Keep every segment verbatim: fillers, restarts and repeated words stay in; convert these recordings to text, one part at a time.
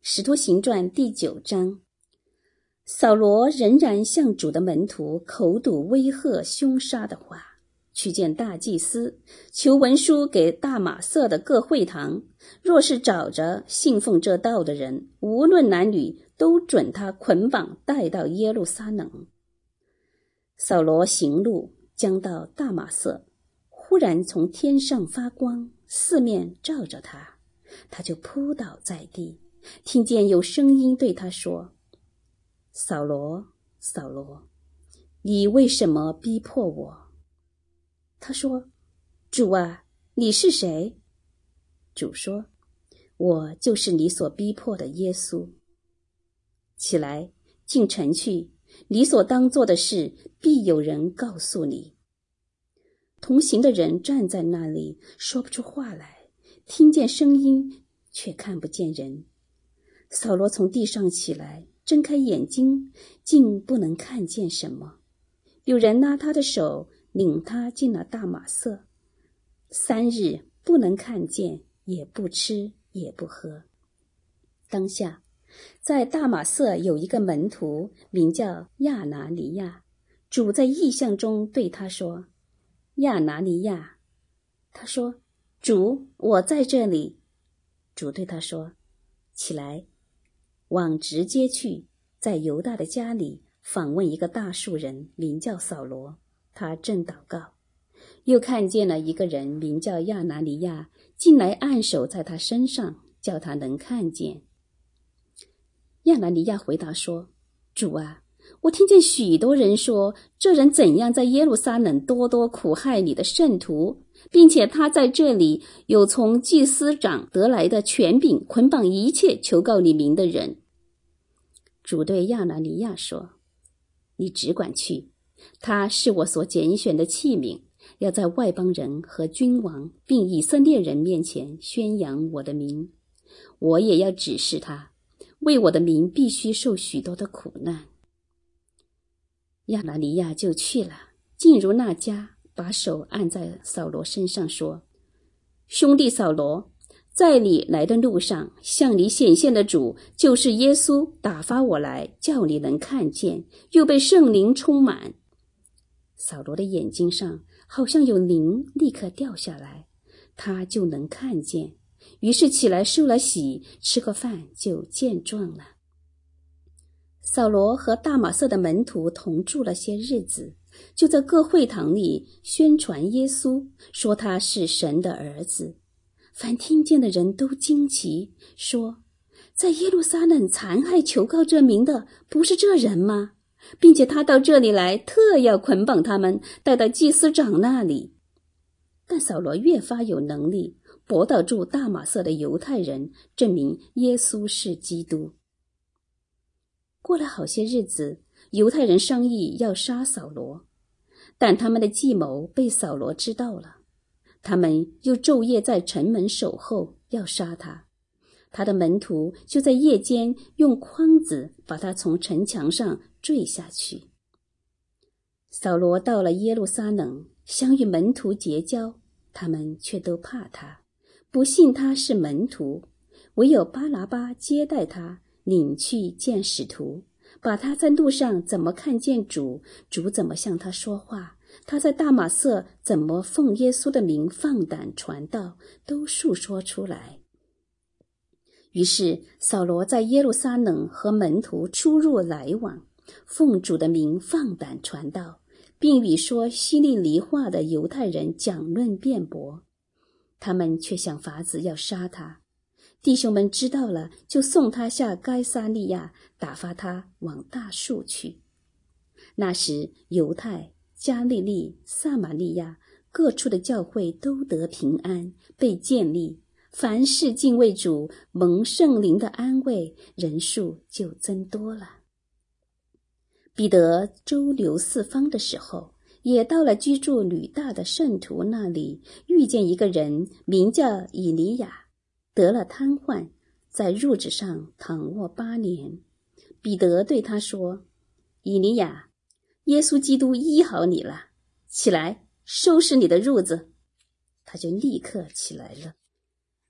使徒行传第九章，扫罗仍然向主的门徒口吐威吓凶杀的话，去见大祭司，求文书给大马色的各会堂，若是找着信奉这道的人，无论男女，都准他捆绑带到耶路撒冷。扫罗行路将到大马色，忽然从天上发光，四面照着他，他就扑倒在地，听见有声音对他说：扫罗，扫罗，你为什么逼迫我？他说：主啊，你是谁？主说：我就是你所逼迫的耶稣。起来，进城去，你所当做的事，必有人告诉你。同行的人站在那里，说不出话来，听见声音，却看不见人。扫罗从地上起来，睁开眼睛，竟不能看见什么。有人拉他的手，领他进了大马色。三日不能看见，也不吃，也不喝。当下，在大马色有一个门徒，名叫亚拿尼亚。主在异象中对他说：亚拿尼亚。他说：主，我在这里。主对他说：起来，往直街去，在犹大的家里访问一个大数人，名叫扫罗，他正祷告。又看见了一个人，名叫亚拿尼亚，进来按手在他身上，叫他能看见。亚拿尼亚回答说：主啊，我听见许多人说，这人怎样在耶路撒冷多多苦害你的圣徒，并且他在这里有从祭司长得来的权柄，捆绑一切求告你名的人。主对亚拿尼亚说：你只管去，他是我所拣选的器皿，要在外邦人和君王并以色列人面前宣扬我的名。我也要指示他，为我的名必须受许多的苦难。亚拿尼亚就去了，进入那家，把手按在扫罗身上说：兄弟扫罗，在你来的路上，向你显现的主，就是耶稣，打发我来，叫你能看见，又被圣灵充满。扫罗的眼睛上好像有灵立刻掉下来，他就能看见，于是起来受了洗，吃个饭就健壮了。扫罗和大马色的门徒同住了些日子，就在各会堂里宣传耶稣，说他是神的儿子。凡听见的人都惊奇，说：在耶路撒冷残害求告这名的，不是这人吗？并且他到这里来，特要捆绑他们，带到祭司长那里。但扫罗越发有能力，驳倒住大马色的犹太人，证明耶稣是基督。过了好些日子，犹太人商议要杀扫罗，但他们的计谋被扫罗知道了。他们又昼夜在城门守候，要杀他。他的门徒就在夜间用筐子把他从城墙上坠下去。扫罗到了耶路撒冷，想与门徒结交，他们却都怕他，不信他是门徒。唯有巴拿巴接待他，领去见使徒，把他在路上怎么看见主，主怎么向他说话，他在大马色怎么奉耶稣的名放胆传道，都述说出来。于是扫罗在耶路撒冷和门徒出入来往，奉主的名放胆传道，并与说希利尼话的犹太人讲论辩驳。他们却想法子要杀他。弟兄们知道了，就送他下该撒利亚，打发他往大数去。那时犹太、加利利、撒玛利亚各处的教会都得平安，被建立，凡事敬畏主，蒙圣灵的安慰，人数就增多了。彼得周游四方的时候，也到了居住吕大的圣徒那里，遇见一个人名叫以利亚，得了瘫痪，在褥子上躺卧八年。彼得对他说：以利亚，耶稣基督医好你了，起来，收拾你的褥子。他就立刻起来了。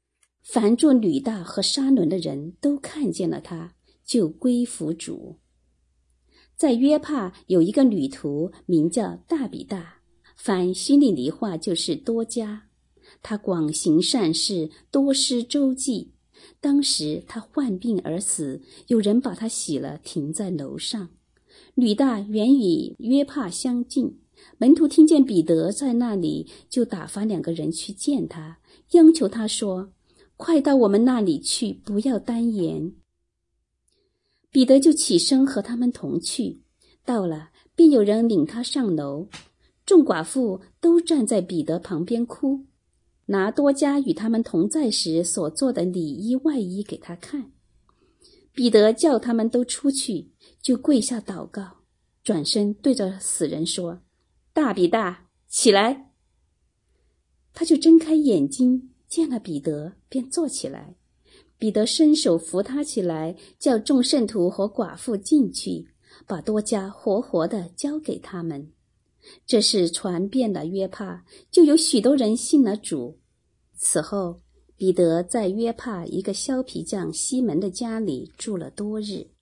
凡住吕大和沙伦的人都看见了他，就归服主。在约帕有一个女徒名叫大比大，翻希利尼话就是多加。她广行善事，多施周济。当时她患病而死，有人把她洗了，停在楼上。吕大原与约帕相近，门徒听见彼得在那里，就打发两个人去见他，央求他说：快到我们那里去，不要单言。彼得就起身和他们同去，到了，便有人领他上楼。众寡妇都站在彼得旁边哭，拿多加与他们同在时所做的里衣外衣给他看。彼得叫他们都出去，就跪下祷告，转身对着死人说：大比大，起来！他就睁开眼睛，见了彼得，便坐起来。彼得伸手扶他起来，叫众圣徒和寡妇进去，把多加活活的交给他们。这事传遍了约帕，就有许多人信了主。此后，彼得在约帕一个削皮匠西门的家里住了多日。